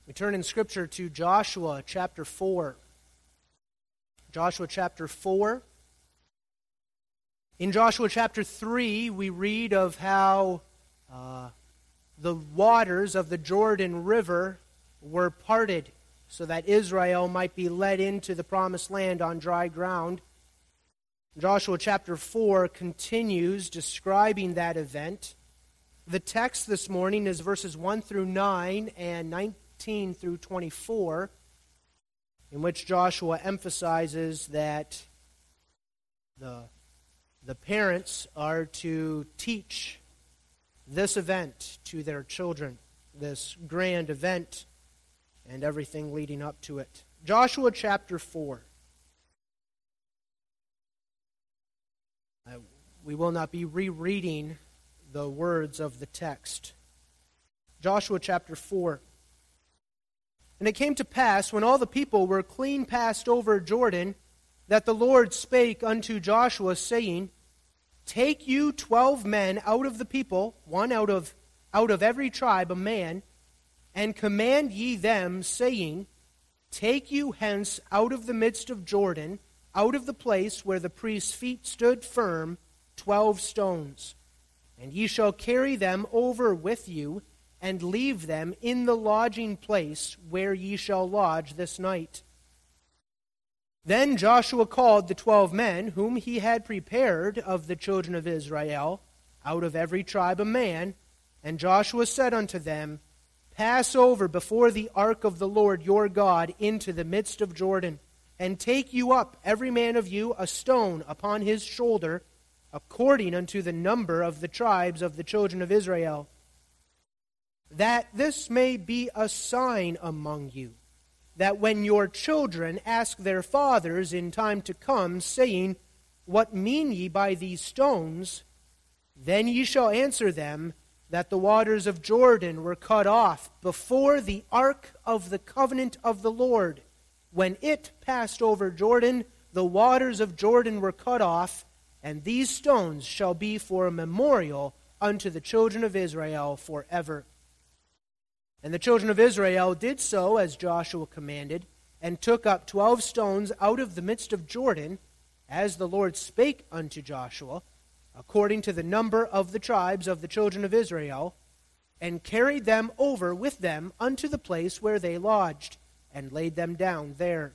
We turn in Scripture to Joshua chapter 4. Joshua chapter 4. In Joshua chapter 3, we read of how the waters of the Jordan River were parted so that Israel might be led into the promised land on dry ground. Joshua chapter 4 continues describing that event. The text this morning is verses 1 through 9 and 19 through 24, in which Joshua emphasizes that the parents are to teach this event to their children, this grand event and everything leading up to it. Joshua chapter 4. We will not be rereading the words of the text. Joshua chapter 4. And it came to pass, when all the people were clean passed over Jordan, that the Lord spake unto Joshua, saying, Take you 12 men out of the people, one out of every tribe, a man, and command ye them, saying, Take you hence out of the midst of Jordan, out of the place where the priest's feet stood firm, 12 stones. And ye shall carry them over with you, and leave them in the lodging place where ye shall lodge this night. Then Joshua called the 12 men, whom he had prepared of the children of Israel, out of every tribe a man, and Joshua said unto them, Pass over before the ark of the Lord your God into the midst of Jordan, and take you up every man of you a stone upon his shoulder, according unto the number of the tribes of the children of Israel, that this may be a sign among you, that when your children ask their fathers in time to come, saying, What mean ye by these stones? Then ye shall answer them, that the waters of Jordan were cut off before the ark of the covenant of the Lord. When it passed over Jordan, the waters of Jordan were cut off, and these stones shall be for a memorial unto the children of Israel forever. And the children of Israel did so as Joshua commanded, and took up 12 stones out of the midst of Jordan, as the Lord spake unto Joshua, according to the number of the tribes of the children of Israel, and carried them over with them unto the place where they lodged, and laid them down there.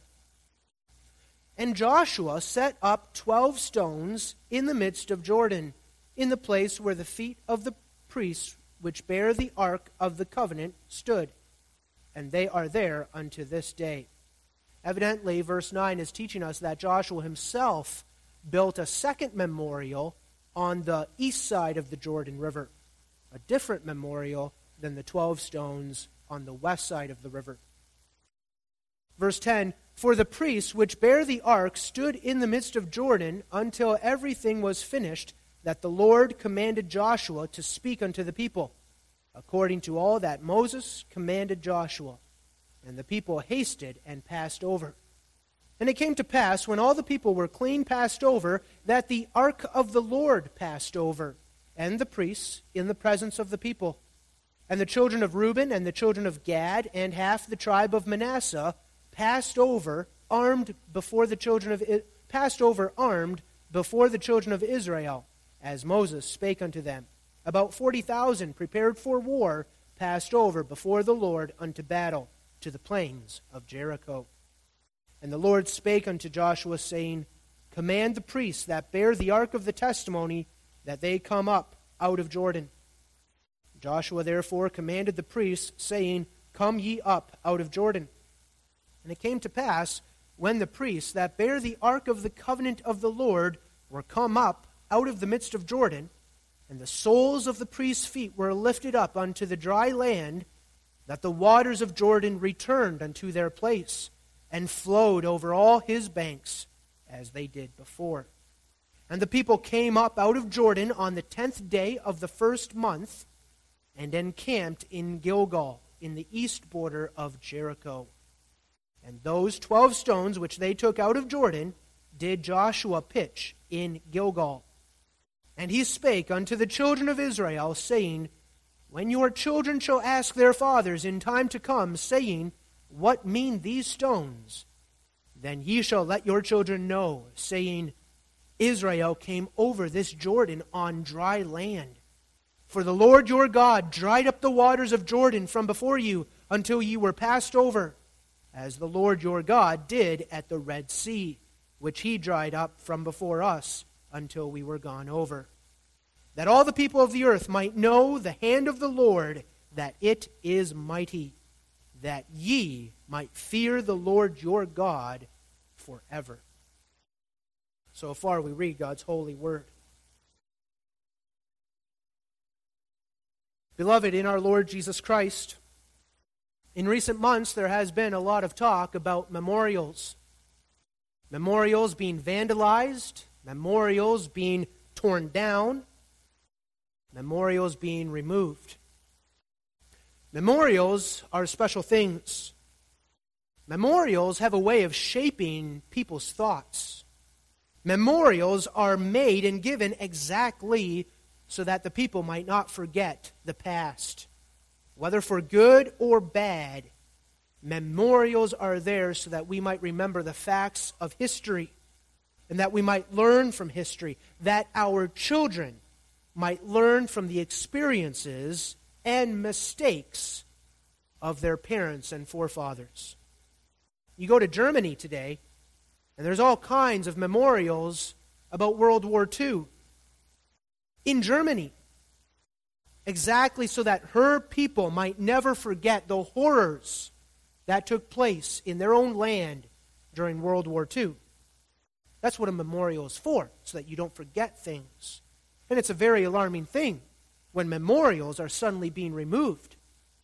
And Joshua set up 12 stones in the midst of Jordan, in the place where the feet of the priests which bear the ark of the covenant stood, and they are there unto this day. Evidently, verse 9 is teaching us that Joshua himself built a second memorial on the east side of the Jordan River, a different memorial than the 12 stones on the west side of the river. Verse 10, For the priests which bear the ark stood in the midst of Jordan until everything was finished, that the Lord commanded Joshua to speak unto the people, according to all that Moses commanded Joshua. And the people hasted and passed over. And it came to pass, when all the people were clean passed over, that the ark of the Lord passed over, and the priests in the presence of the people. And the children of Reuben and the children of Gad and half the tribe of Manasseh passed over armed before the children of Israel, as Moses spake unto them. About 40,000 prepared for war passed over before the Lord unto battle to the plains of Jericho. And the Lord spake unto Joshua, saying, Command the priests that bear the ark of the testimony, that they come up out of Jordan. Joshua therefore commanded the priests, saying, Come ye up out of Jordan. And it came to pass, when the priests that bear the ark of the covenant of the Lord were come up out of the midst of Jordan, and the soles of the priests' feet were lifted up unto the dry land, that the waters of Jordan returned unto their place, and flowed over all his banks, as they did before. And the people came up out of Jordan on the 10th day of the first month, and encamped in Gilgal, in the east border of Jericho. And those 12 stones which they took out of Jordan did Joshua pitch in Gilgal. And he spake unto the children of Israel, saying, When your children shall ask their fathers in time to come, saying, What mean these stones? Then ye shall let your children know, saying, Israel came over this Jordan on dry land. For the Lord your God dried up the waters of Jordan from before you until ye were passed over, as the Lord your God did at the Red Sea, which he dried up from before us until we were gone over. That all the people of the earth might know the hand of the Lord, that it is mighty, that ye might fear the Lord your God forever. So far we read God's holy word. Beloved, in our Lord Jesus Christ, in recent months there has been a lot of talk about memorials. Memorials being vandalized, memorials being torn down, memorials being removed. Memorials are special things. Memorials have a way of shaping people's thoughts. Memorials are made and given exactly so that the people might not forget the past. Whether for good or bad, memorials are there so that we might remember the facts of history and that we might learn from history, that our children might learn from the experiences and mistakes of their parents and forefathers. You go to Germany today, and there's all kinds of memorials about World War II. In Germany, exactly so that her people might never forget the horrors that took place in their own land during World War II. That's what a memorial is for, so that you don't forget things. And it's a very alarming thing when memorials are suddenly being removed.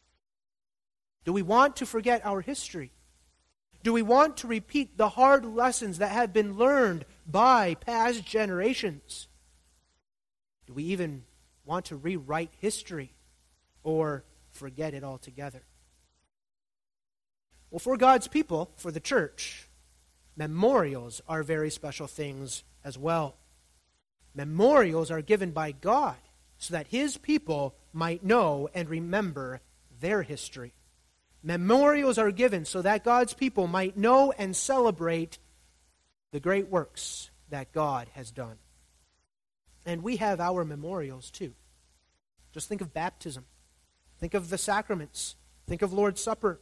Do we want to forget our history? Do we want to repeat the hard lessons that have been learned by past generations? Do we even want to rewrite history or forget it altogether? Well, for God's people, for the church, memorials are very special things as well. Memorials are given by God so that his people might know and remember their history. Memorials are given so that God's people might know and celebrate the great works that God has done. And we have our memorials too. Just think of baptism. Think of the sacraments. Think of Lord's Supper.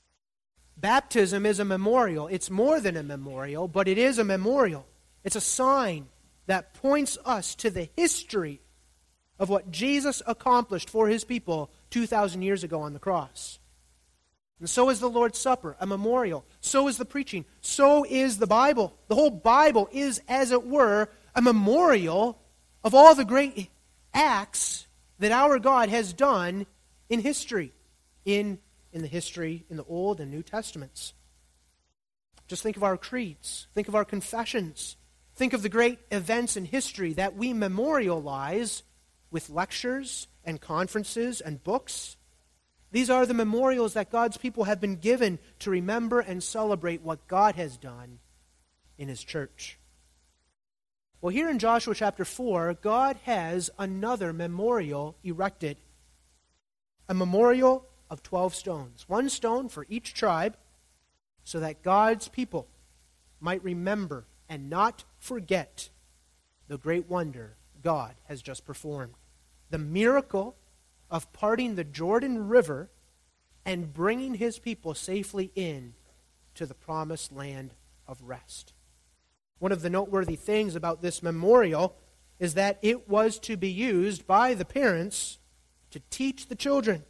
Baptism is a memorial. It's more than a memorial, but it is a memorial. It's a sign that points us to the history of what Jesus accomplished for his people 2,000 years ago on the cross. And so is the Lord's Supper, a memorial. So is the preaching. So is the Bible. The whole Bible is, as it were, a memorial of all the great acts that our God has done in history, in the history in the Old and New Testaments. Just think of our creeds. Think of our confessions. Think of the great events in history that we memorialize with lectures and conferences and books. These are the memorials that God's people have been given to remember and celebrate what God has done in his church. Well, here in Joshua chapter 4, God has another memorial erected. A memorial of 12 stones. One stone for each tribe, so that God's people might remember and not forget the great wonder God has just performed. The miracle of parting the Jordan River and bringing his people safely in to the promised land of rest. One of the noteworthy things about this memorial is that it was to be used by the parents to teach the children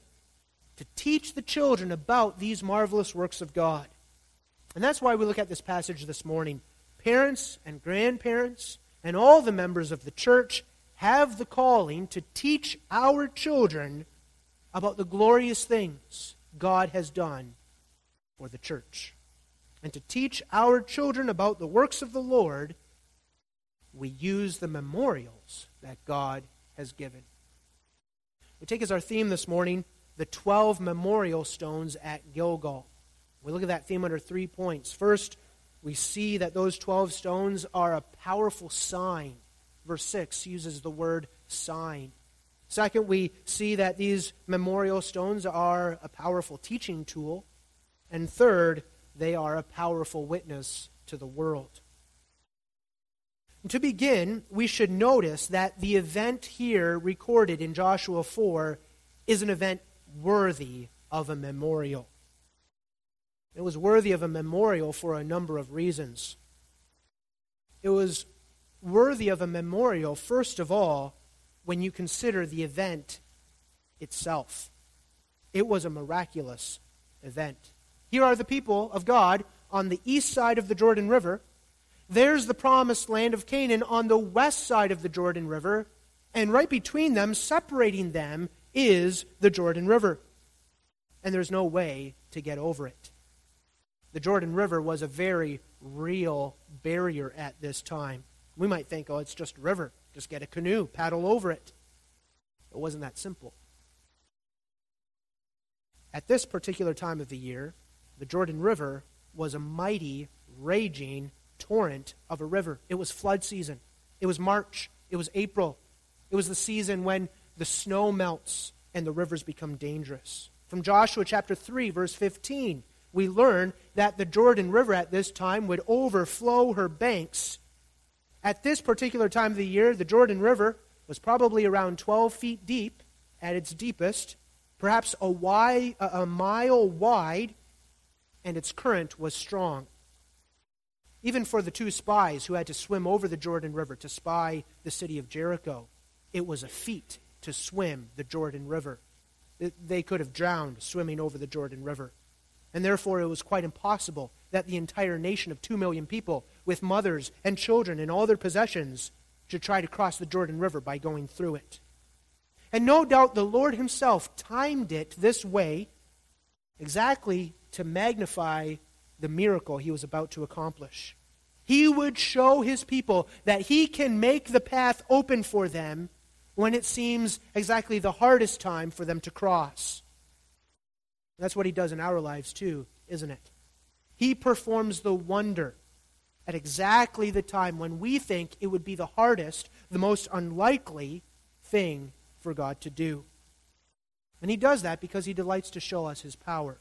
about these marvelous works of God. And that's why we look at this passage this morning. Parents and grandparents and all the members of the church have the calling to teach our children about the glorious things God has done for the church. And to teach our children about the works of the Lord, we use the memorials that God has given. We take as our theme this morning the 12 memorial stones at Gilgal. We look at that theme under 3 points. First, we see that those 12 stones are a powerful sign. Verse 6 uses the word sign. Second, we see that these memorial stones are a powerful teaching tool. And third, they are a powerful witness to the world. And to begin, we should notice that the event here recorded in Joshua 4 is an event worthy of a memorial. It was worthy of a memorial for a number of reasons. It was worthy of a memorial, first of all, when you consider the event itself. It was a miraculous event. Here are the people of God on the east side of the Jordan River. There's the promised land of Canaan on the west side of the Jordan River. And right between them, separating them, is the Jordan River. And there's no way to get over it. The Jordan River was a very real barrier at this time. We might think, oh, it's just a river. Just get a canoe, paddle over it. It wasn't that simple. At this particular time of the year, the Jordan River was a mighty, raging torrent of a river. It was flood season. It was March. It was April. It was the season when the snow melts and the rivers become dangerous. From Joshua chapter 3, verse 15, we learn that the Jordan River at this time would overflow her banks. At this particular time of the year, the Jordan River was probably around 12 feet deep at its deepest, perhaps a mile wide, and its current was strong. Even for the two spies who had to swim over the Jordan River to spy the city of Jericho, it was a feat to swim the Jordan River. They could have drowned swimming over the Jordan River. And therefore it was quite impossible that the entire nation of 2 million people, with mothers and children and all their possessions, should try to cross the Jordan River by going through it. And no doubt the Lord himself timed it this way exactly to magnify the miracle he was about to accomplish. He would show his people that he can make the path open for them when it seems exactly the hardest time for them to cross. That's what he does in our lives too, isn't it? He performs the wonder at exactly the time when we think it would be the hardest, the most unlikely thing for God to do. And he does that because he delights to show us his power.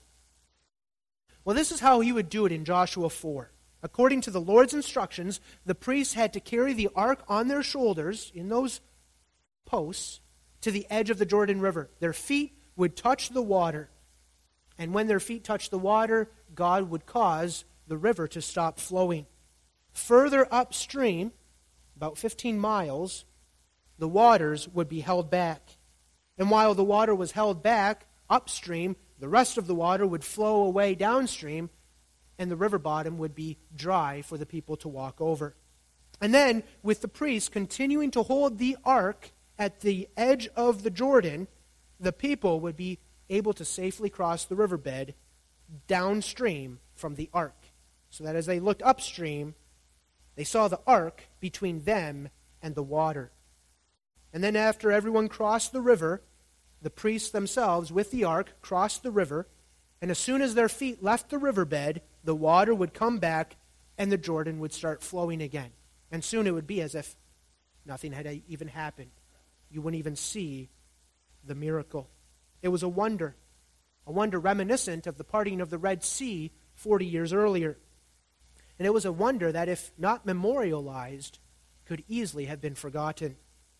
Well, this is how he would do it in Joshua 4. According to the Lord's instructions, the priests had to carry the ark on their shoulders, in those posts, to the edge of the Jordan River. Their feet would touch the water. And when their feet touched the water, God would cause the river to stop flowing. Further upstream, about 15 miles, the waters would be held back. And while the water was held back upstream, the rest of the water would flow away downstream, and the river bottom would be dry for the people to walk over. And then, with the priests continuing to hold the ark at the edge of the Jordan, the people would be able to safely cross the riverbed downstream from the ark. So that as they looked upstream, they saw the ark between them and the water. And then after everyone crossed the river, the priests themselves with the ark crossed the river, and as soon as their feet left the riverbed, the water would come back and the Jordan would start flowing again. And soon it would be as if nothing had even happened. You wouldn't even see the miracle. It was a wonder reminiscent of the parting of the Red Sea 40 years earlier. And it was a wonder that, if not memorialized, could easily have been forgotten.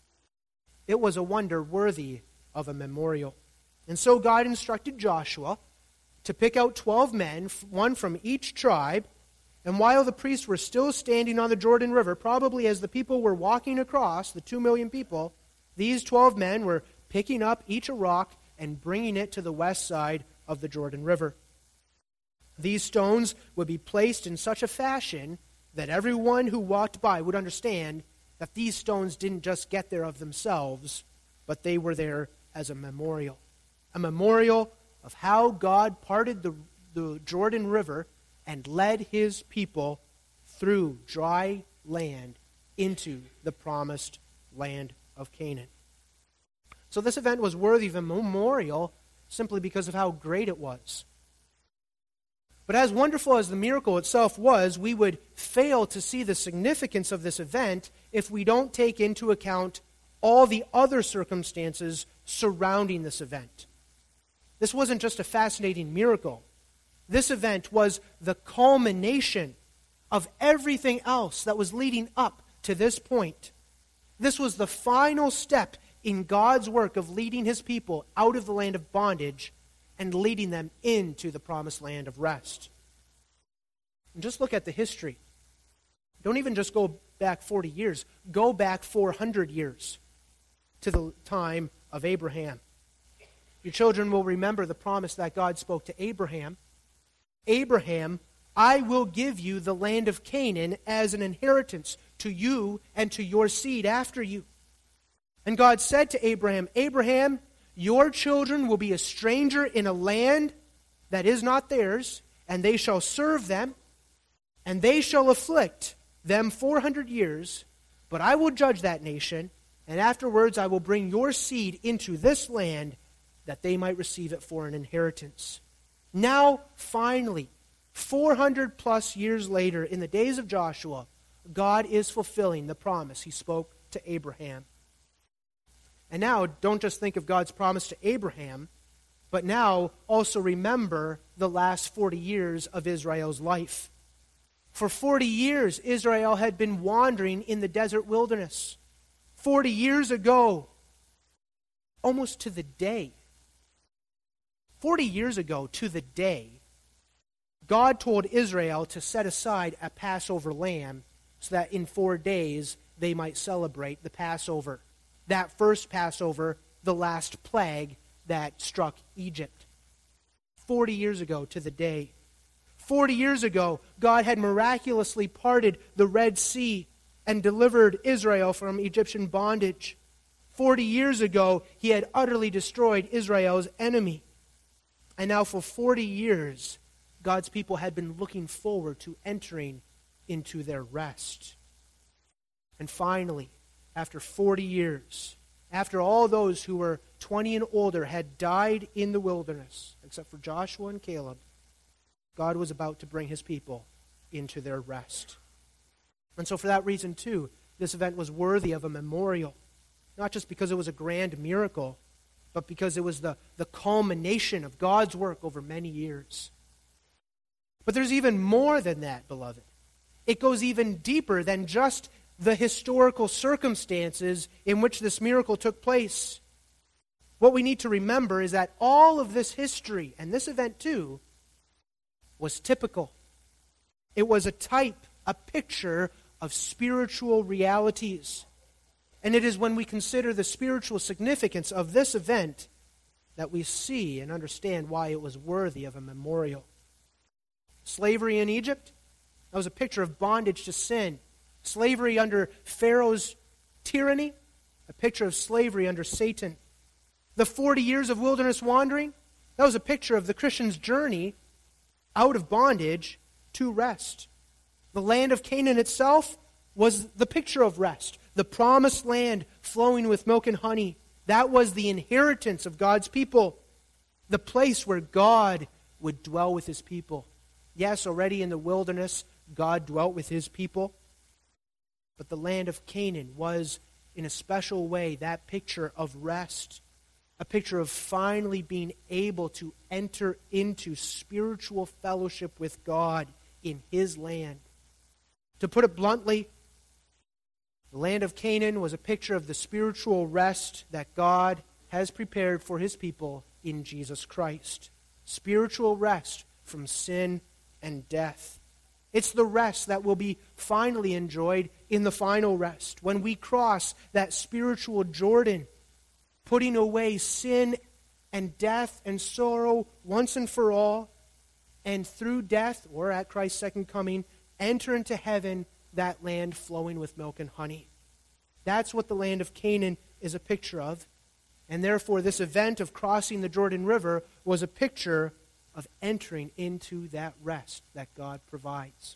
It was a wonder worthy of a memorial. And so God instructed Joshua to pick out 12 men, one from each tribe, and while the priests were still standing on the Jordan River, probably as the people were walking across, the 2 million people, these 12 men were picking up each a rock and bringing it to the west side of the Jordan River. These stones would be placed in such a fashion that everyone who walked by would understand that these stones didn't just get there of themselves, but they were there as a memorial of how God parted the Jordan River and led his people through dry land into the promised land of Canaan. So this event was worthy of a memorial simply because of how great it was. But as wonderful as the miracle itself was, we would fail to see the significance of this event if we don't take into account all the other circumstances surrounding this event. This wasn't just a fascinating miracle. This event was the culmination of everything else that was leading up to this point. This was the final step in God's work of leading his people out of the land of bondage and leading them into the promised land of rest. And just look at the history. Don't even just go back 40 years. Go back 400 years to the time of Abraham. Your children will remember the promise that God spoke to Abraham. Abraham, I will give you the land of Canaan as an inheritance to you and to your seed after you. And God said to Abraham, Abraham, your children will be a stranger in a land that is not theirs, and they shall serve them, and they shall afflict them 400 years, but I will judge that nation, and afterwards I will bring your seed into this land that they might receive it for an inheritance. Now, finally, 400 plus years later, in the days of Joshua, God is fulfilling the promise he spoke to Abraham. And now, don't just think of God's promise to Abraham, but now also remember the last 40 years of Israel's life. For 40 years, Israel had been wandering in the desert wilderness. 40 years ago, almost to the day, 40 years ago to the day, God told Israel to set aside a Passover lamb so that in 4 days they might celebrate the Passover. That first Passover, the last plague that struck Egypt. 40 years ago to the day. 40 years ago, God had miraculously parted the Red Sea and delivered Israel from Egyptian bondage. 40 years ago, he had utterly destroyed Israel's enemy. And now for 40 years, God's people had been looking forward to entering into their rest. And finally, after 40 years, after all those who were 20 and older had died in the wilderness, except for Joshua and Caleb, God was about to bring his people into their rest. And so for that reason, too, this event was worthy of a memorial, not just because it was a grand miracle, but because it was the culmination of God's work over many years. But there's even more than that, beloved. It goes even deeper than just the historical circumstances in which this miracle took place. What we need to remember is that all of this history, and this event too, was typical. It was a type, a picture of spiritual realities. And it is when we consider the spiritual significance of this event that we see and understand why it was worthy of a memorial. Slavery in Egypt, that was a picture of bondage to sin. Slavery under Pharaoh's tyranny, a picture of slavery under Satan. The 40 years of wilderness wandering, that was a picture of the Christian's journey out of bondage to rest. The land of Canaan itself was the picture of rest. The promised land flowing with milk and honey. That was the inheritance of God's people. The place where God would dwell with his people. Yes, already in the wilderness, God dwelt with his people. But the land of Canaan was, in a special way, that picture of rest. A picture of finally being able to enter into spiritual fellowship with God in his land. To put it bluntly, the land of Canaan was a picture of the spiritual rest that God has prepared for his people in Jesus Christ. Spiritual rest from sin and death. It's the rest that will be finally enjoyed in the final rest, when we cross that spiritual Jordan, putting away sin and death and sorrow once and for all, and through death, or at Christ's second coming, enter into heaven, that land flowing with milk and honey. That's what the land of Canaan is a picture of, and therefore this event of crossing the Jordan River was a picture of entering into that rest that God provides.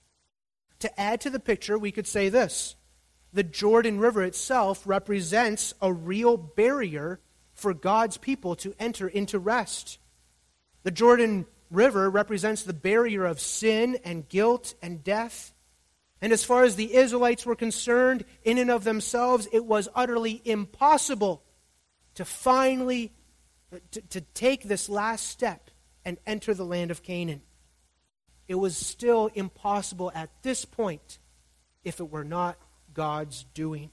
To add to the picture, we could say this: the Jordan River itself represents a real barrier for God's people to enter into rest. The Jordan River represents the barrier of sin and guilt and death. And as far as the Israelites were concerned, in and of themselves, it was utterly impossible to finally to take this last step and enter the land of Canaan. It was still impossible at this point if it were not God's doing.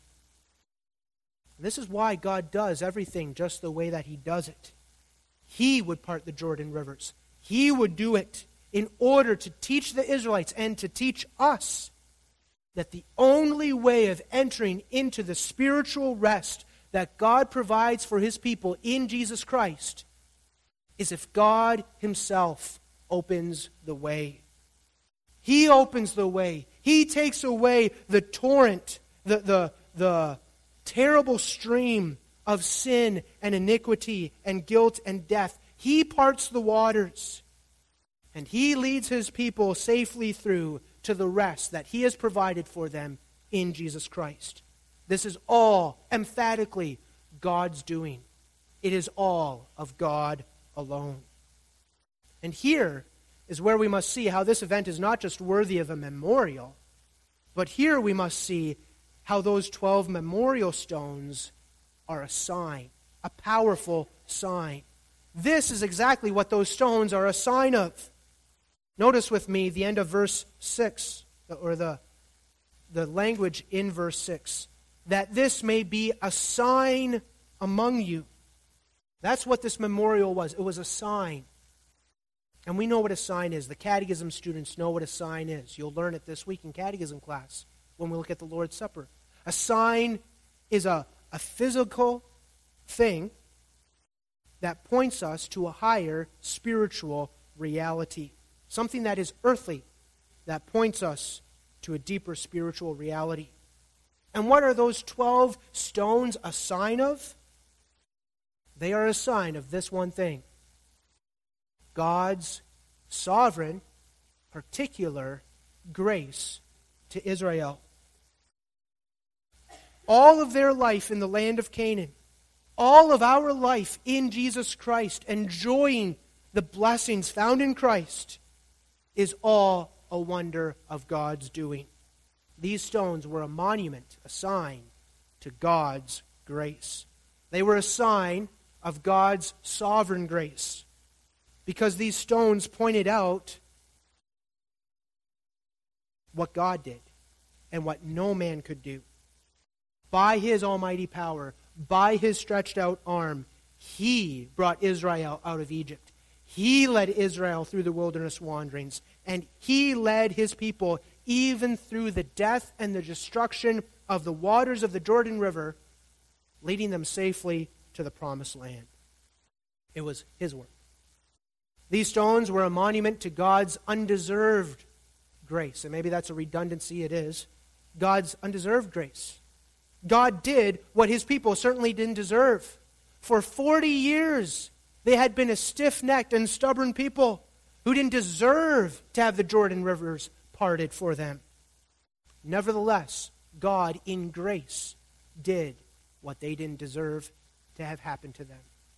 This is why God does everything just the way that He does it. He would part the Jordan rivers. He would do it in order to teach the Israelites and to teach us that the only way of entering into the spiritual rest that God provides for His people in Jesus Christ is if God Himself opens the way. He opens the way. He takes away the torrent, the terrible stream of sin and iniquity and guilt and death. He parts the waters, and He leads His people safely through to the rest that He has provided for them in Jesus Christ. This is all emphatically God's doing. It is all of God alone. And here is where we must see how this event is not just worthy of a memorial, but here we must see how those 12 memorial stones are a sign, a powerful sign. This is exactly what those stones are a sign of. Notice with me the end of verse 6, or the language in verse 6, that this may be a sign among you. That's what this memorial was. It was a sign. And we know what a sign is. The catechism students know what a sign is. You'll learn it this week in catechism class when we look at the Lord's Supper. A sign is a physical thing that points us to a higher spiritual reality. Something that is earthly that points us to a deeper spiritual reality. And what are those 12 stones a sign of? They are a sign of this one thing: God's sovereign, particular grace to Israel. All of their life in the land of Canaan, all of our life in Jesus Christ, enjoying the blessings found in Christ, is all a wonder of God's doing. These stones were a monument, a sign to God's grace. They were a sign of God's sovereign grace, because these stones pointed out what God did and what no man could do. By His almighty power, by His stretched out arm, He brought Israel out of Egypt. He led Israel through the wilderness wanderings, and He led His people even through the death and the destruction of the waters of the Jordan River, leading them safely to the promised land. It was His work. These stones were a monument to God's undeserved grace. And maybe that's a redundancy, it is. God's undeserved grace. God did what His people certainly didn't deserve. For 40 years, they had been a stiff-necked and stubborn people who didn't deserve to have the Jordan rivers parted for them. Nevertheless, God, in grace, did what they didn't deserve to have happened to them.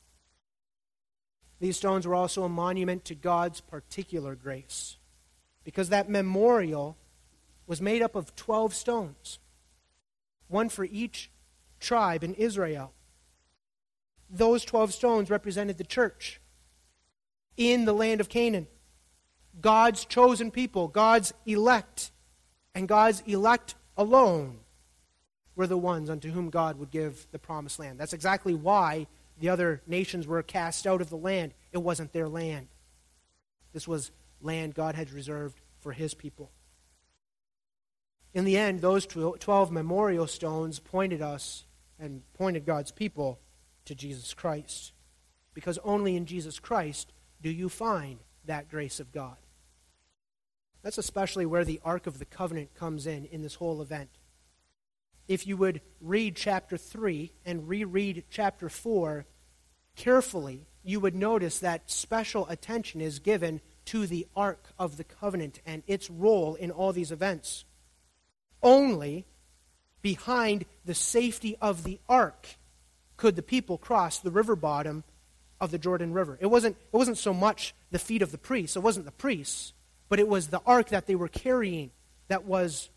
These stones were also a monument to God's particular grace, because that memorial was made up of 12 stones, one for each tribe in Israel. Those 12 stones represented the church in the land of Canaan. God's chosen people, God's elect, and God's elect alone were the ones unto whom God would give the promised land. That's exactly why the other nations were cast out of the land. It wasn't their land. This was land God had reserved for His people. In the end, those 12 memorial stones pointed us and pointed God's people to Jesus Christ. Because only in Jesus Christ do you find that grace of God. That's especially where the Ark of the Covenant comes in this whole event. If you would read chapter 3 and reread chapter 4 carefully, you would notice that special attention is given to the Ark of the Covenant and its role in all these events. Only behind the safety of the Ark could the people cross the river bottom of the Jordan River. It wasn't so much the feet of the priests. It wasn't the priests, but it was the Ark that they were carrying that was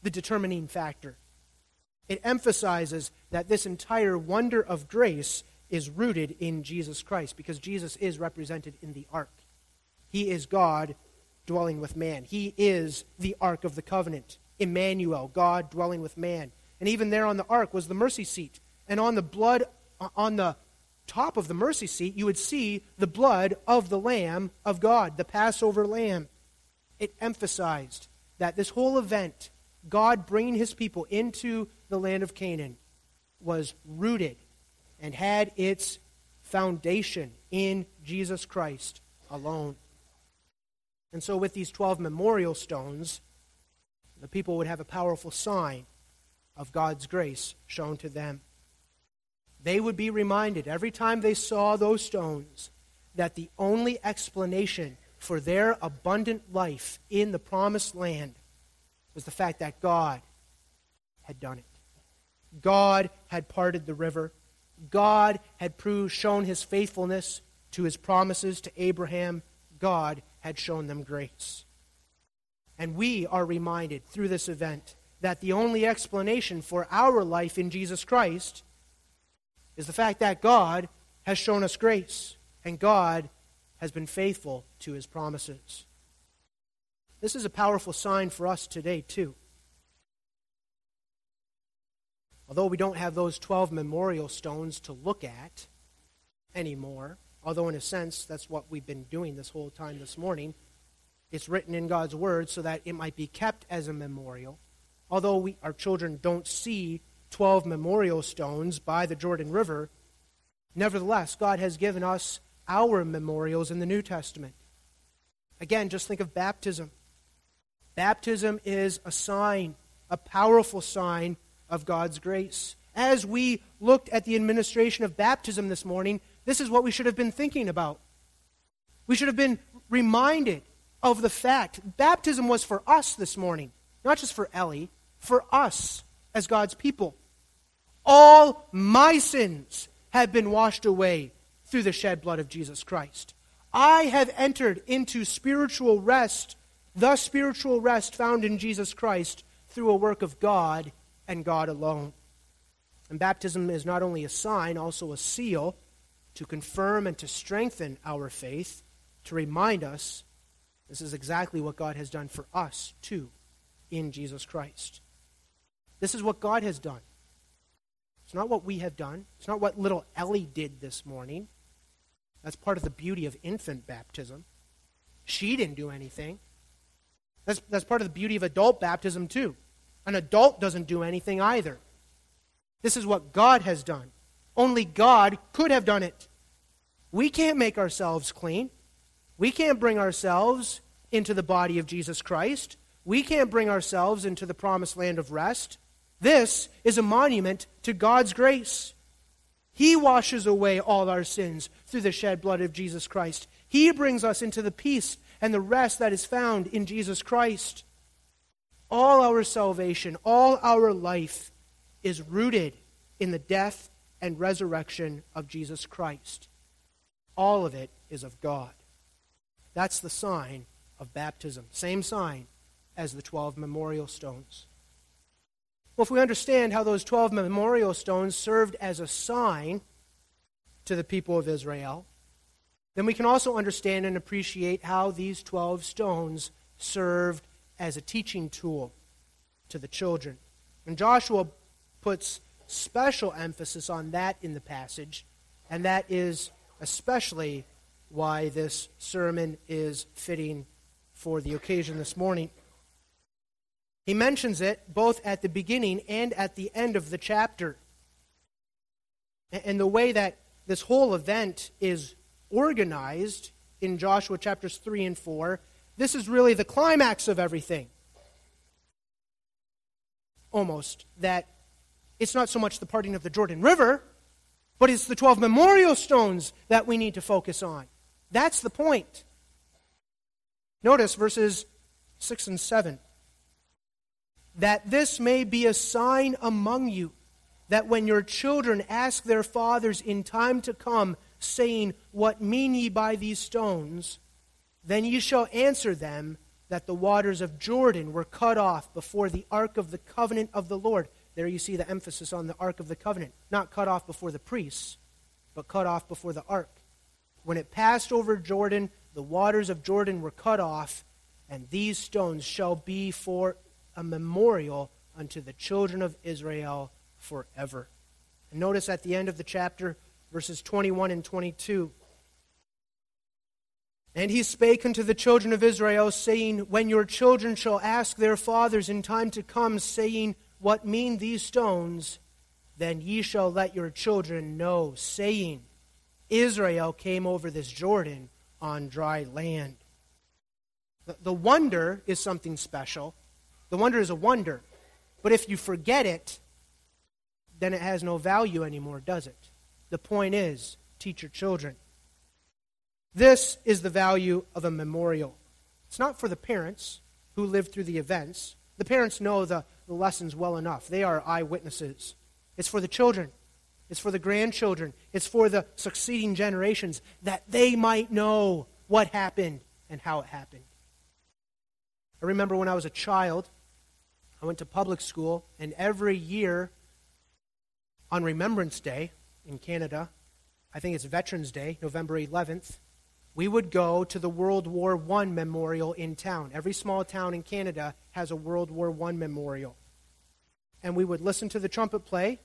the determining factor. It emphasizes that this entire wonder of grace is rooted in Jesus Christ, because Jesus is represented in the ark. He is God dwelling with man. He is the Ark of the Covenant. Emmanuel, God dwelling with man. And even there on the ark was the mercy seat. And on the blood, on the top of the mercy seat, you would see the blood of the Lamb of God, the Passover Lamb. It emphasized that this whole event, God bringing his people into the land of Canaan, was rooted and had its foundation in Jesus Christ alone. And so with these 12 memorial stones, the people would have a powerful sign of God's grace shown to them. They would be reminded every time they saw those stones that the only explanation for their abundant life in the promised land was the fact that God had done it. God had parted the river. God had shown his faithfulness to his promises to Abraham. God had shown them grace. And we are reminded through this event that the only explanation for our life in Jesus Christ is the fact that God has shown us grace, and God has been faithful to his promises. This is a powerful sign for us today, too. Although we don't have those 12 memorial stones to look at anymore, although in a sense that's what we've been doing this whole time this morning, it's written in God's Word so that it might be kept as a memorial. Although our children don't see 12 memorial stones by the Jordan River, nevertheless, God has given us our memorials in the New Testament. Again, just think of baptism. Baptism is a sign, a powerful sign of God's grace. As we looked at the administration of baptism this morning, this is what we should have been thinking about. We should have been reminded of the fact baptism was for us this morning, not just for Ellie, for us as God's people. All my sins have been washed away through the shed blood of Jesus Christ. I have entered into spiritual rest, the spiritual rest found in Jesus Christ through a work of God and God alone. And baptism is not only a sign, also a seal to confirm and to strengthen our faith, to remind us this is exactly what God has done for us, too, in Jesus Christ. This is what God has done. It's not what we have done. It's not what little Ellie did this morning. That's part of the beauty of infant baptism. She didn't do anything. That's part of the beauty of adult baptism, too. An adult doesn't do anything either. This is what God has done. Only God could have done it. We can't make ourselves clean. We can't bring ourselves into the body of Jesus Christ. We can't bring ourselves into the promised land of rest. This is a monument to God's grace. He washes away all our sins through the shed blood of Jesus Christ. He brings us into the peace and the rest that is found in Jesus Christ. All our salvation, all our life is rooted in the death and resurrection of Jesus Christ. All of it is of God. That's the sign of baptism. Same sign as the 12 memorial stones. Well, if we understand how those 12 memorial stones served as a sign to the people of Israel, then we can also understand and appreciate how these 12 stones served as a teaching tool to the children. And Joshua puts special emphasis on that in the passage, and that is especially why this sermon is fitting for the occasion this morning. He mentions it both at the beginning and at the end of the chapter. And the way that this whole event is organized in Joshua chapters 3 and 4, this is really the climax of everything. Almost. That it's not so much the parting of the Jordan River, but it's the 12 memorial stones that we need to focus on. That's the point. Notice verses 6 and 7. That this may be a sign among you, that when your children ask their fathers in time to come, saying, What mean ye by these stones? Then ye shall answer them, that the waters of Jordan were cut off before the ark of the covenant of the Lord. There you see the emphasis on the ark of the covenant. Not cut off before the priests, but cut off before the ark. When it passed over Jordan, the waters of Jordan were cut off, and these stones shall be for a memorial unto the children of Israel forever. And notice at the end of the chapter, verses 21 and 22. And he spake unto the children of Israel, saying, When your children shall ask their fathers in time to come, saying, What mean these stones? Then ye shall let your children know, saying, Israel came over this Jordan on dry land. The wonder is something special. The wonder is a wonder. But if you forget it, then it has no value anymore, does it? The point is, teach your children. This is the value of a memorial. It's not for the parents who lived through the events. The parents know the lessons well enough. They are eyewitnesses. It's for the children. It's for the grandchildren. It's for the succeeding generations, that they might know what happened and how it happened. I remember when I was a child, I went to public school, and every year on Remembrance Day in Canada, I think it's Veterans Day, November 11th, we would go to the World War I memorial in town. Every small town in Canada has a World War I memorial. And we would listen to the trumpet play,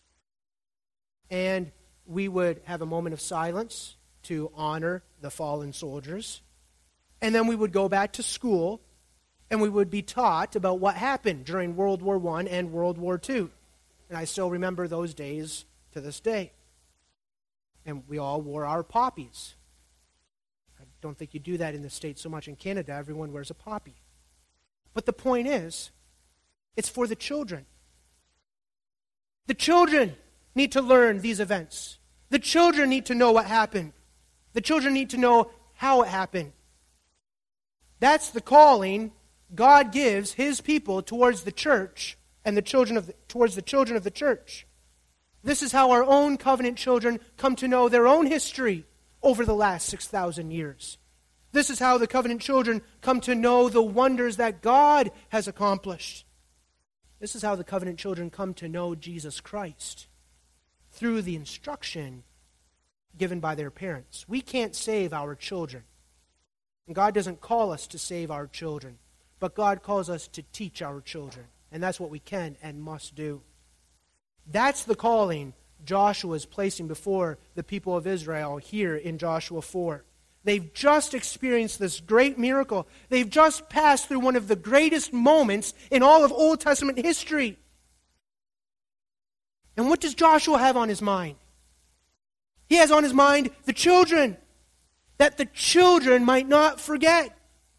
and we would have a moment of silence to honor the fallen soldiers. And then we would go back to school, and we would be taught about what happened during World War I and World War II. And I still remember those days to this day. And we all wore our poppies. I don't think you do that in the States so much. In Canada, everyone wears a poppy. But the point is, it's for the children. The children need to learn these events. The children need to know what happened. The children need to know how it happened. That's the calling God gives His people towards the church and towards the children of the church. This is how our own covenant children come to know their own history over the last 6,000 years. This is how the covenant children come to know the wonders that God has accomplished. This is how the covenant children come to know Jesus Christ, through the instruction given by their parents. We can't save our children. And God doesn't call us to save our children, but God calls us to teach our children. And that's what we can and must do. That's the calling Joshua is placing before the people of Israel here in Joshua 4. They've just experienced this great miracle. They've just passed through one of the greatest moments in all of Old Testament history. And what does Joshua have on his mind? He has on his mind the children, that the children might not forget.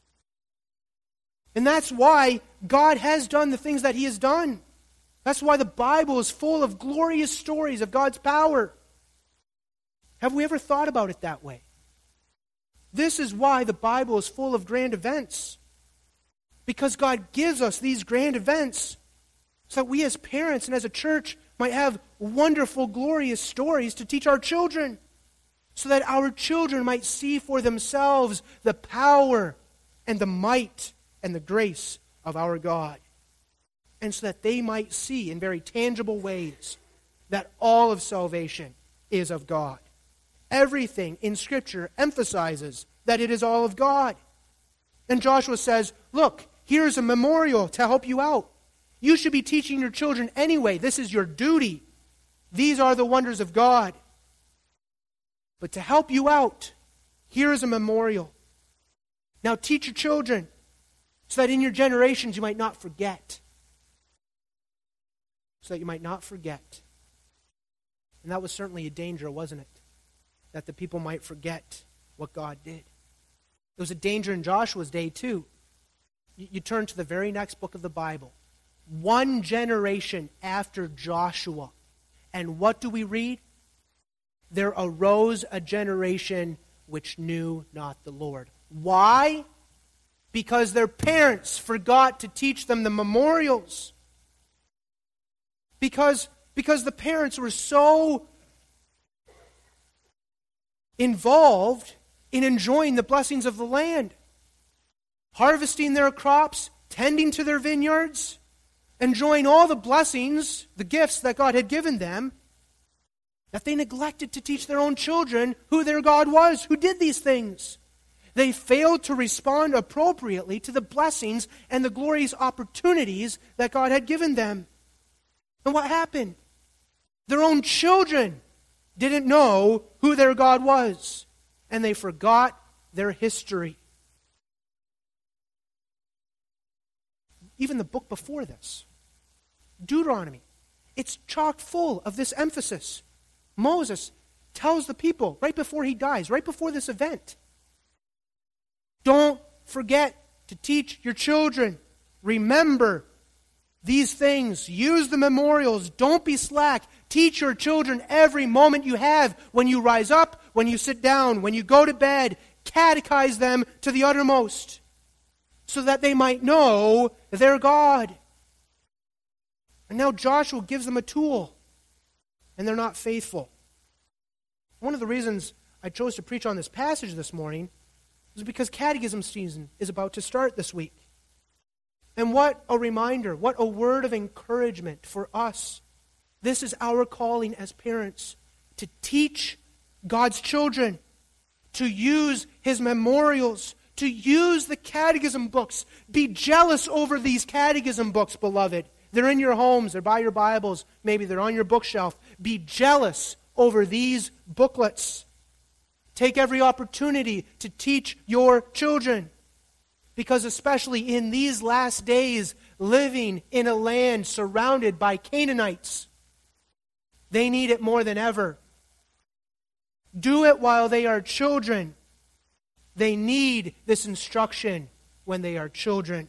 And that's why God has done the things that He has done. That's why the Bible is full of glorious stories of God's power. Have we ever thought about it that way? This is why the Bible is full of grand events. Because God gives us these grand events so that we as parents and as a church might have wonderful, glorious stories to teach our children. So that our children might see for themselves the power and the might and the grace of our God. And so that they might see in very tangible ways that all of salvation is of God. Everything in Scripture emphasizes that it is all of God. And Joshua says, look, here's a memorial to help you out. You should be teaching your children anyway. This is your duty. These are the wonders of God. But to help you out, here is a memorial. Now teach your children so that in your generations you might not forget. So that you might not forget. And that was certainly a danger, wasn't it? That the people might forget what God did. There was a danger in Joshua's day too. You turn to the very next book of the Bible. One generation after Joshua. And what do we read? There arose a generation which knew not the Lord. Why? Because their parents forgot to teach them the memorials. Because the parents were so involved in enjoying the blessings of the land. harvesting their crops, tending to their vineyards, enjoying all the blessings, the gifts that God had given them, that they neglected to teach their own children who their God was, who did these things. They failed to respond appropriately to the blessings and the glorious opportunities that God had given them. And what happened? Their own children didn't know who their God was, and they forgot their history. Even the book before this, Deuteronomy, it's chock full of this emphasis. Moses tells the people right before he dies, right before this event, don't forget to teach your children. Remember these things. Use the memorials. Don't be slack. Teach your children every moment you have. When you rise up, when you sit down, when you go to bed, catechize them to the uttermost so that they might know their God. And now Joshua gives them a tool, and they're not faithful. One of the reasons I chose to preach on this passage this morning is because catechism season is about to start this week. And what a reminder, what a word of encouragement for us. This is our calling as parents, to teach God's children, to use His memorials, to use the catechism books. Be jealous over these catechism books, beloved. They're in your homes, they're by your Bibles, maybe they're on your bookshelf. Be jealous over these booklets. Take every opportunity to teach your children. Because especially in these last days, living in a land surrounded by Canaanites, they need it more than ever. Do it while they are children. They need this instruction when they are children.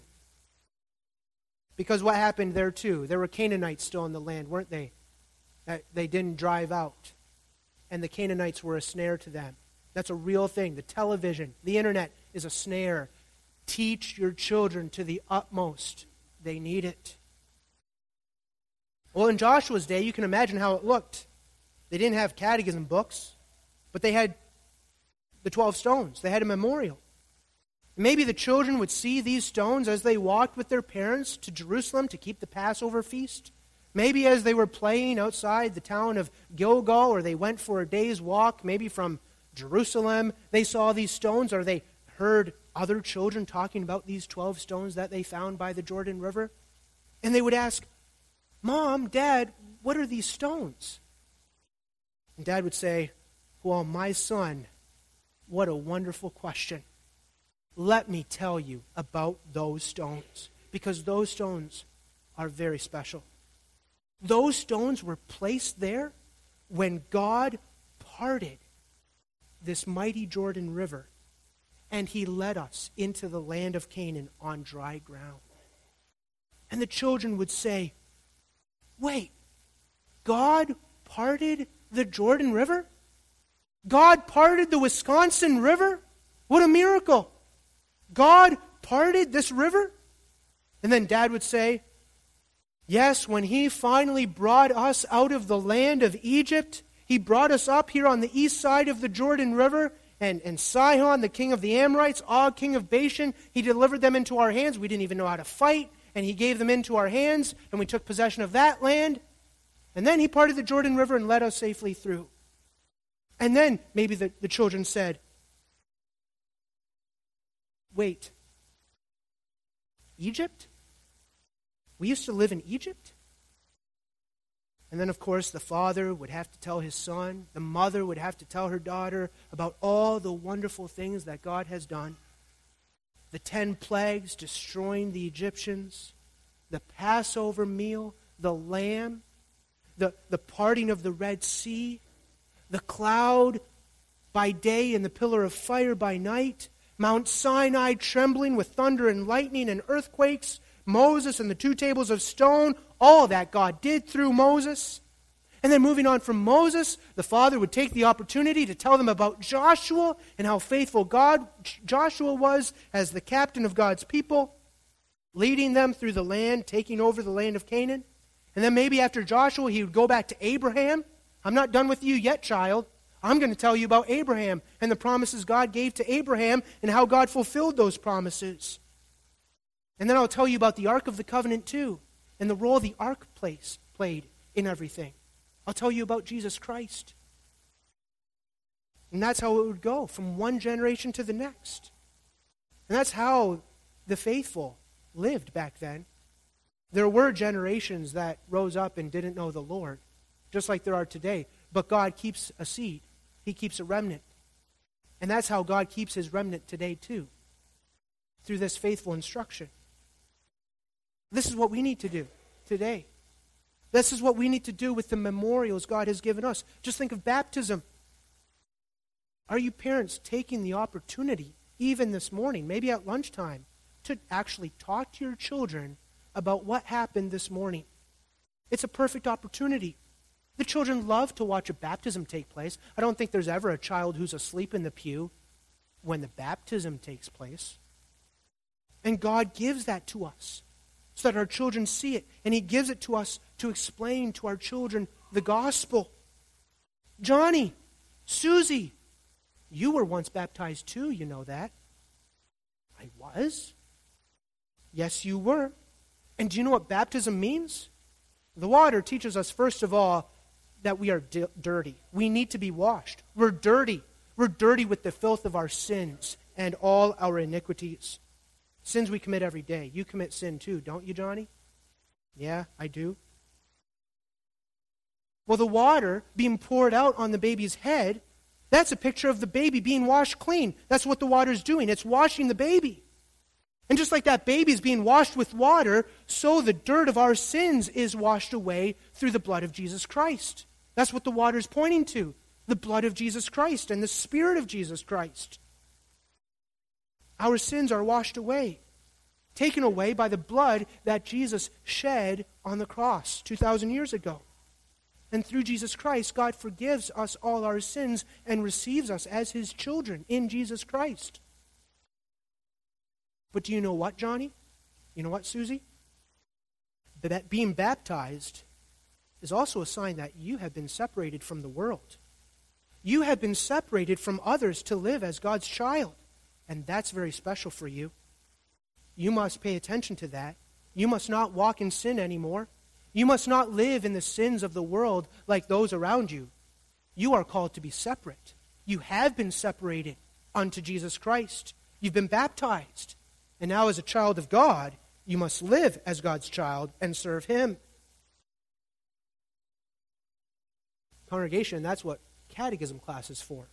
Because what happened there too? There were Canaanites still in the land, weren't they? They didn't drive out. And the Canaanites were a snare to them. That's a real thing. The television, the internet is a snare. Teach your children to the utmost. They need it. Well, in Joshua's day, you can imagine how it looked. They didn't have catechism books, but they had the 12 stones. They had a memorial. Maybe the children would see these stones as they walked with their parents to Jerusalem to keep the Passover feast. Maybe as they were playing outside the town of Gilgal, or they went for a day's walk, maybe from Jerusalem, they saw these stones, or they heard other children talking about these 12 stones that they found by the Jordan River. And they would ask, Mom, Dad, what are these stones? And Dad would say, well, my son, what a wonderful question. Let me tell you about those stones, because those stones are very special. Those stones were placed there when God parted this mighty Jordan River, and He led us into the land of Canaan on dry ground. And the children would say, wait, God parted the Jordan River? God parted the Wisconsin River? What a miracle! God parted this river? And then Dad would say, yes, when He finally brought us out of the land of Egypt, He brought us up here on the east side of the Jordan River, and Sihon, the king of the Amorites, Og, king of Bashan, He delivered them into our hands. We didn't even know how to fight, and He gave them into our hands, and we took possession of that land. And then He parted the Jordan River and led us safely through. And then maybe the children said, wait, Egypt? We used to live in Egypt? And then, of course, the father would have to tell his son, the mother would have to tell her daughter about all the wonderful things that God has done. The 10 plagues destroying the Egyptians, the Passover meal, the lamb, the parting of the Red Sea, the cloud by day and the pillar of fire by night, Mount Sinai trembling with thunder and lightning and earthquakes, Moses and the 2 tables of stone, all that God did through Moses. And then moving on from Moses, the father would take the opportunity to tell them about Joshua and how faithful Joshua was as the captain of God's people, leading them through the land, taking over the land of Canaan. And then maybe after Joshua, he would go back to Abraham. I'm not done with you yet, child. I'm going to tell you about Abraham and the promises God gave to Abraham and how God fulfilled those promises. And then I'll tell you about the Ark of the Covenant too, and the role the Ark played in everything. I'll tell you about Jesus Christ. And that's how it would go from one generation to the next. And that's how the faithful lived back then. There were generations that rose up and didn't know the Lord, just like there are today. But God keeps a seed. He keeps a remnant. And that's how God keeps his remnant today too, through this faithful instruction. This is what we need to do today. This is what we need to do with the memorials God has given us. Just think of baptism. Are you parents taking the opportunity, even this morning, maybe at lunchtime, to actually talk to your children about what happened this morning? It's a perfect opportunity. The children love to watch a baptism take place. I don't think there's ever a child who's asleep in the pew when the baptism takes place. And God gives that to us so that our children see it. And he gives it to us to explain to our children the gospel. Johnny, Susie, you were once baptized too, you know that. I was? Yes, you were. And do you know what baptism means? The water teaches us, first of all, that we are dirty. We need to be washed. We're dirty. We're dirty with the filth of our sins and all our iniquities. Sins we commit every day. You commit sin too, don't you, Johnny? Yeah, I do. Well, the water being poured out on the baby's head, that's a picture of the baby being washed clean. That's what the water's doing. It's washing the baby. And just like that baby is being washed with water, so the dirt of our sins is washed away through the blood of Jesus Christ. That's what the water is pointing to. The blood of Jesus Christ and the Spirit of Jesus Christ. Our sins are washed away, taken away by the blood that Jesus shed on the cross 2,000 years ago. And through Jesus Christ, God forgives us all our sins and receives us as his children in Jesus Christ. But do you know what, Johnny? You know what, Susie? That being baptized is also a sign that you have been separated from the world. You have been separated from others to live as God's child. And that's very special for you. You must pay attention to that. You must not walk in sin anymore. You must not live in the sins of the world like those around you. You are called to be separate. You have been separated unto Jesus Christ. You've been baptized. And now as a child of God, you must live as God's child and serve him. Congregation, that's what catechism class is for.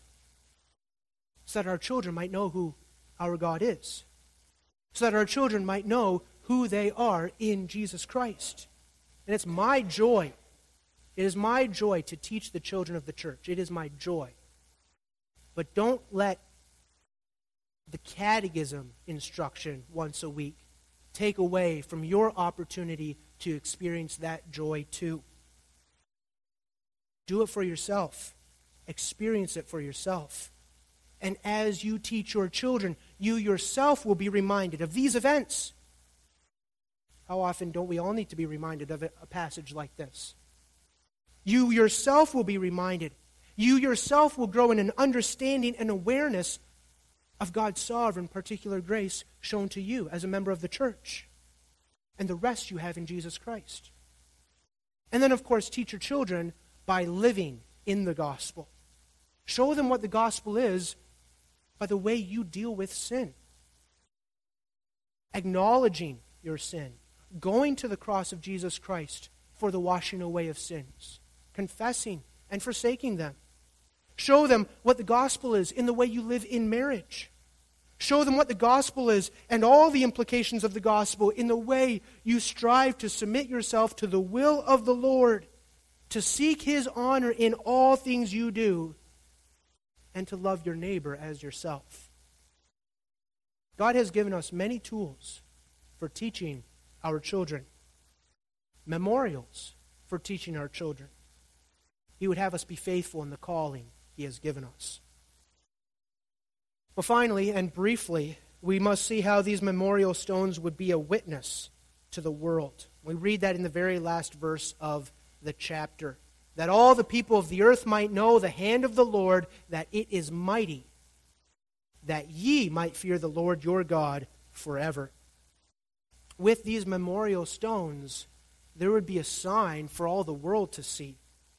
So that our children might know who our God is. So that our children might know who they are in Jesus Christ. And it's my joy. It is my joy to teach the children of the church. It is my joy. But don't let the catechism instruction once a week take away from your opportunity to experience that joy too. Do it for yourself. Experience it for yourself. And as you teach your children, you yourself will be reminded of these events. How often don't we all need to be reminded of a passage like this? You yourself will be reminded. You yourself will grow in an understanding and awareness of God's sovereign particular grace shown to you as a member of the church and the rest you have in Jesus Christ. And then, of course, teach your children by living in the gospel. Show them what the gospel is by the way you deal with sin. Acknowledging your sin. Going to the cross of Jesus Christ for the washing away of sins. Confessing and forsaking them. Show them what the gospel is in the way you live in marriage. Show them what the gospel is and all the implications of the gospel in the way you strive to submit yourself to the will of the Lord, to seek his honor in all things you do, and to love your neighbor as yourself. God has given us many tools for teaching our children, memorials for teaching our children. He would have us be faithful in the calling he has given us. Well, finally and briefly, we must see how these memorial stones would be a witness to the world. We read that in the very last verse of the chapter. That all the people of the earth might know the hand of the Lord, that it is mighty, that ye might fear the Lord your God forever. with these memorial stones, there would be a sign for all the world to see.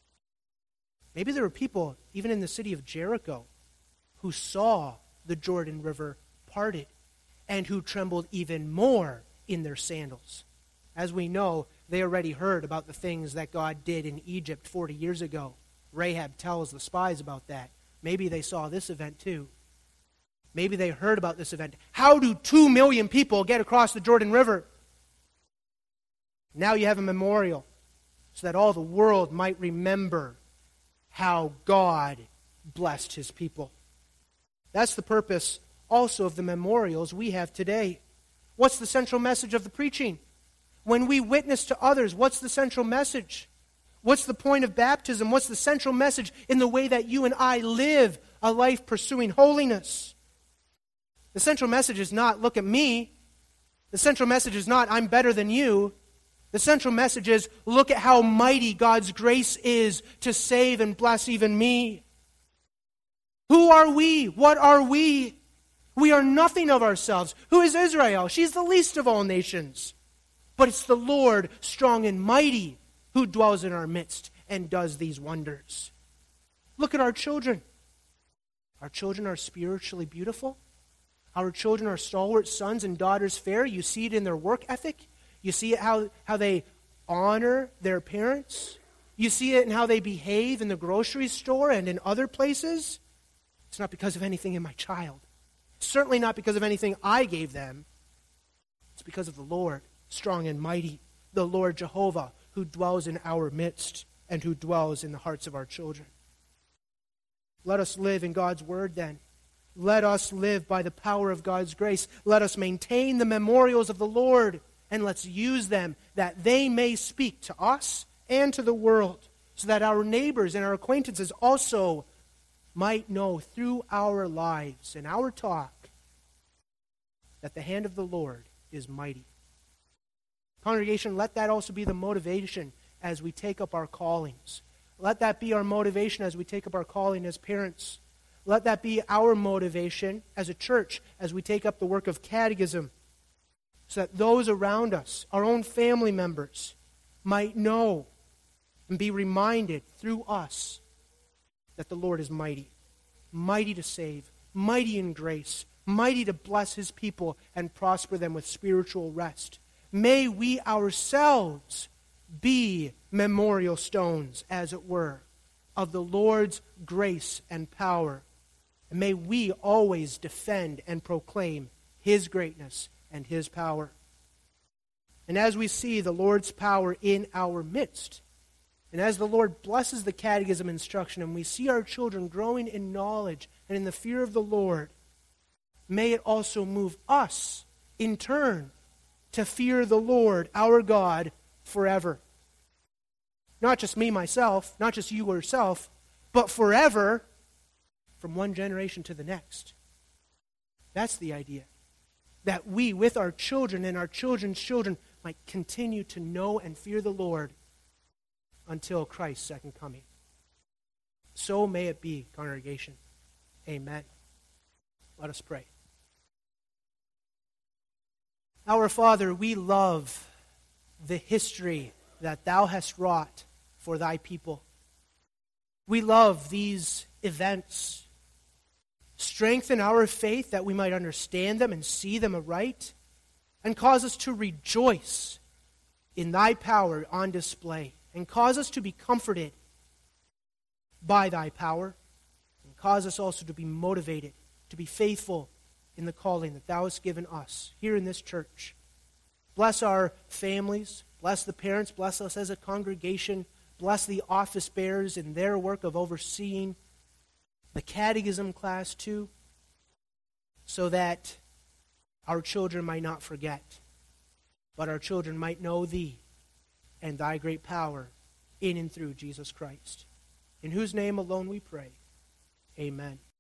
Maybe there were people, even in the city of Jericho, who saw the Jordan River parted and who trembled even more in their sandals. As we know, they already heard about the things that God did in Egypt 40 years ago. Rahab tells the spies about that. Maybe they saw this event too. Maybe they heard about this event. How do 2 million people get across the Jordan River? Now you have a memorial so that all the world might remember how God blessed his people. That's the purpose also of the memorials we have today. What's the central message of the preaching? When we witness to others, what's the central message? What's the point of baptism? What's the central message in the way that you and I live a life pursuing holiness? The central message is not, look at me. The central message is not, I'm better than you. The central message is, look at how mighty God's grace is to save and bless even me. Who are we? What are we? We are nothing of ourselves. Who is Israel? She's the least of all nations. But it's the Lord, strong and mighty, who dwells in our midst and does these wonders. Look at our children. Our children are spiritually beautiful. Our children are stalwart sons and daughters fair. You see it in their work ethic. You see it how they honor their parents. You see it in how they behave in the grocery store and in other places. It's not because of anything in my child. Certainly not because of anything I gave them. It's because of the Lord, strong and mighty, the Lord Jehovah, who dwells in our midst and who dwells in the hearts of our children. Let us live in God's word then. Let us live by the power of God's grace. Let us maintain the memorials of the Lord, and let's use them that they may speak to us and to the world, so that our neighbors and our acquaintances also might know through our lives and our talk that the hand of the Lord is mighty. Congregation, let that also be the motivation as we take up our callings. Let that be our motivation as we take up our calling as parents. Let that be our motivation as a church as we take up the work of catechism, so that those around us, our own family members, might know and be reminded through us that the Lord is mighty, mighty to save, mighty in grace, mighty to bless his people and prosper them with spiritual rest. May we ourselves be memorial stones, as it were, of the Lord's grace and power. And may we always defend and proclaim his greatness and his power. And as we see the Lord's power in our midst, and as the Lord blesses the catechism instruction, and we see our children growing in knowledge and in the fear of the Lord, may it also move us, in turn, to fear the Lord, our God, forever. Not just me, myself, not just you yourself, but forever, from one generation to the next. That's the idea. That we, with our children and our children's children, might continue to know and fear the Lord until Christ's second coming. So may it be, congregation. Amen. Let us pray. Our Father, we love the history that thou hast wrought for thy people. We love these events. Strengthen our faith that we might understand them and see them aright, and cause us to rejoice in thy power on display, and cause us to be comforted by thy power, and cause us also to be motivated, to be faithful in the calling that thou hast given us here in this church. Bless our families, bless the parents, bless us as a congregation, bless the office bearers in their work of overseeing the catechism class too, so that our children might not forget, but our children might know thee and thy great power in and through Jesus Christ, in whose name alone we pray. Amen.